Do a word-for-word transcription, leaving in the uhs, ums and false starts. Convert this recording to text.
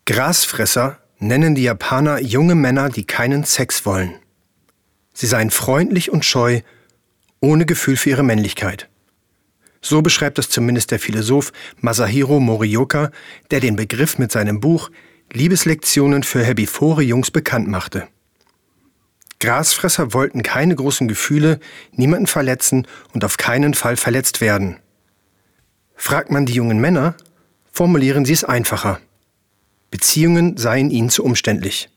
Grasfresser nennen die Japaner junge Männer, die keinen Sex wollen. Sie seien freundlich und scheu, ohne Gefühl für ihre Männlichkeit. So beschreibt es zumindest der Philosoph Masahiro Morioka, der den Begriff mit seinem Buch Liebeslektionen für herbivore Jungs bekannt machte. Grasfresser wollten keine großen Gefühle, niemanden verletzen und auf keinen Fall verletzt werden. Fragt man die jungen Männer, formulieren sie es einfacher. Beziehungen seien ihnen zu umständlich.